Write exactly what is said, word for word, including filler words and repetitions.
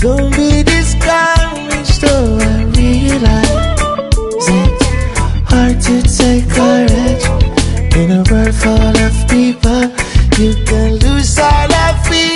Don't be discouraged, though I realize it's hard to take courage in a world full of people. You can lose all of fear.